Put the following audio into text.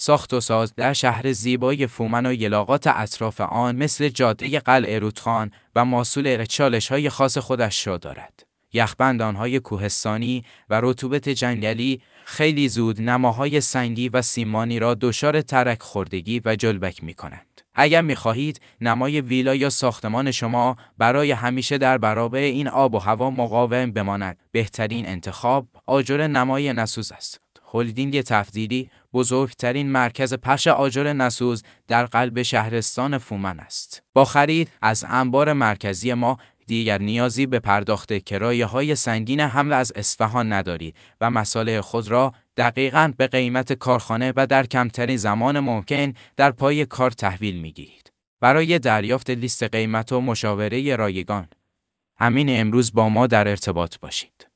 ساخت و ساز در شهر زیبای فومن و یلاقات اطراف آن مثل جاده قلعه رودخان و ماسول چالش‌های خاص خودش را دارد. یخبندان‌های کوهستانی و رطوبت جنگلی خیلی زود نماهای سنگی و سیمانی را دچار ترک خوردگی و جلبک می‌کنند. اگر می‌خواهید نمای ویلا یا ساختمان شما برای همیشه در برابر این آب و هوا مقاوم بماند، بهترین انتخاب آجر نمای نسوز است. هلدینگ تفضیلی بزرگترین مرکز پخش آجر نسوز در قلب شهرستان فومن است. با خرید از انبار مرکزی ما دیگر نیازی به پرداخت کرایه‌های سنگین حمل از اصفهان ندارید و مصالح خود را دقیقاً به قیمت کارخانه و در کمترین زمان ممکن در پای کار تحویل می‌گیرید. برای دریافت لیست قیمت و مشاوره رایگان، همین امروز با ما در ارتباط باشید.